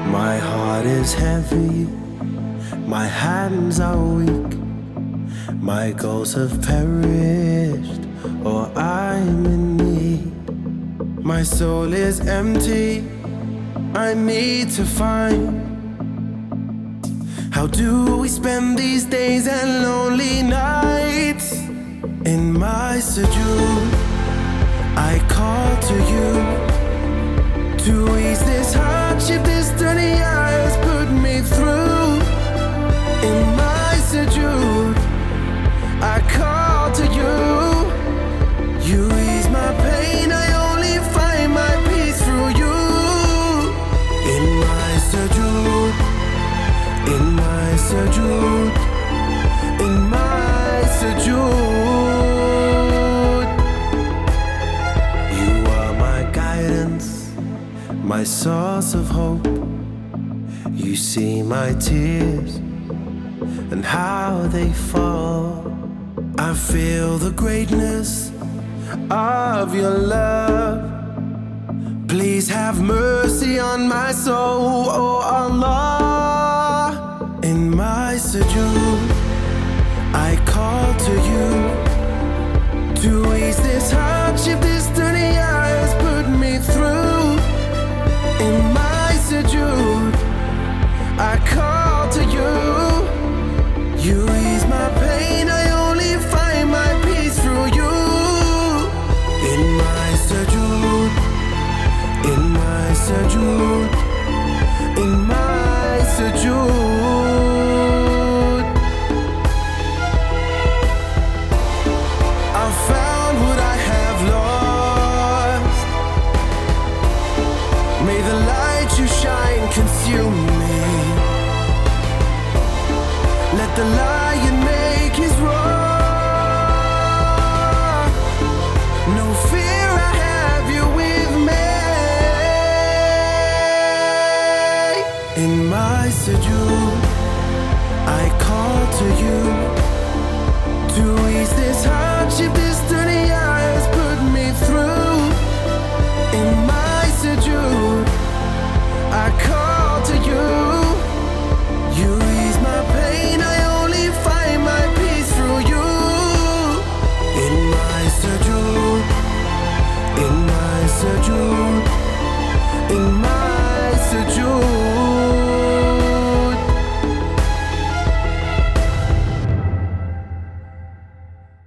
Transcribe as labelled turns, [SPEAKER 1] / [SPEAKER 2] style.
[SPEAKER 1] My heart is heavy, my hands are weak, my goals have perished, or I'm in need. My soul is empty, I need to find. How do we spend these days and lonely nights? In my sujood, I call to you to ease this hardship this journey has put me through. In my sujood, I call to you. You ease my pain, I only find my peace through you. In my sujood, in my sujood, in my sujood. You are my guidance, my source of hope. You see my tears and how they fall. I feel the greatness of your love. Please have mercy on my soul, oh Allah. In my sujood, I call to you to ease this hardship this journey has put me through. In my sujood, I call to you. You ease my pain, I only find my peace through you. In my sujood, in my sujood, in my sujood. I found what I have lost. May the light you shine consume me. Let the lion make his roar. No fear, I have you with me. In my sujood, I call to you to ease this hardship this journey